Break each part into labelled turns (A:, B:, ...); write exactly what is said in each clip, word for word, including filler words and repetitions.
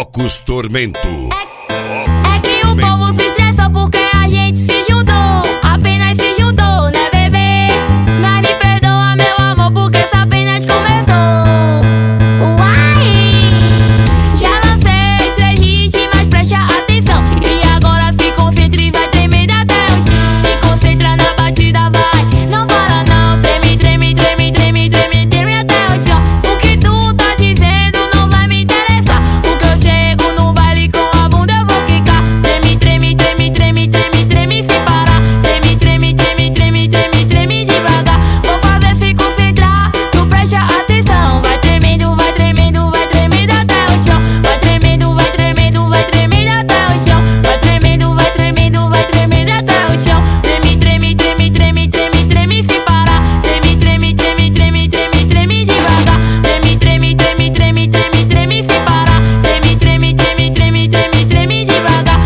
A: Focus Tormento.
B: É que o povo se estressa porque a gente se juntou. Apenas se juntou, né, bebê? Mas me perdoa, meu amor, porque isso apenas começou. Uai! Já lancei três hits, mas presta atenção. E agora se concentra e vai tremendo até o chão. Se concentra na batida, vai. Não para não, treme, treme, treme, treme, treme, treme até o chão. O que tu tá dizendo não vai me interessar. Porque eu chego no baile com a bunda eu vou quicar. Treme, treme, treme, treme, treme, treme sem parar. Treme, treme, treme, treme, treme, treme devagar. Vou fazer se concentrar, tu presta atenção. Vai tremendo, vai tremendo, vai tremendo até o chão. Vai tremendo, vai tremendo, vai tremendo até o chão. Vai tremendo, vai tremendo, vai tremendo até o chão. Treme, treme, treme, treme, treme, treme sem parar. Treme, treme, treme, treme, treme, treme devagar. Treme, treme, treme, treme, treme, treme sem parar. Treme, treme, treme, treme, treme, treme devagar.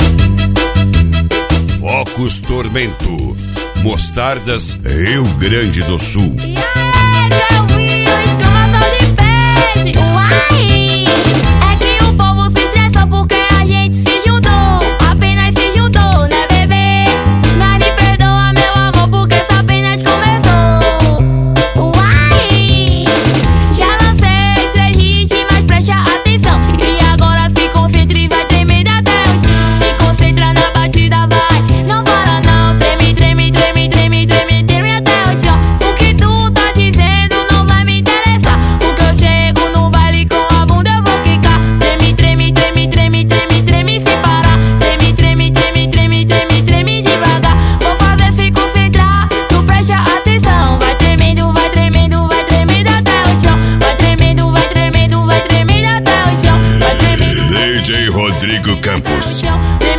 A: Focus Tormento. Mostardas, Rio Grande do Sul.
B: E aí, seu Will, exclamação de peixe. Uai! É que o povo se estressa porque a gente se juntou. Apenas se juntou, né, bebê? Mas me perdoa, meu amor, porque isso apenas começou. Uai! Já lancei três hits, mas presta atenção. E agora se concentra e vai tremendo até o chão. Se concentra na batida, vai. Não para não, treme, treme, treme, treme, treme, treme até o chão. O que tu tá dizendo não vai me interessar. Porque eu chego no baile com a bunda eu vou quicar. Treme, treme, treme, treme, treme, treme sem parar. Treme, treme, treme, treme, treme, treme devagar. Vou fazer se concentrar, tu presta atenção. Vai tremendo, vai tremendo, vai tremendo até o chão. Vai tremendo, vai tremendo, vai tremendo até o chão. Vai tremendo,
A: D J Rodrigo Campos.
B: chão.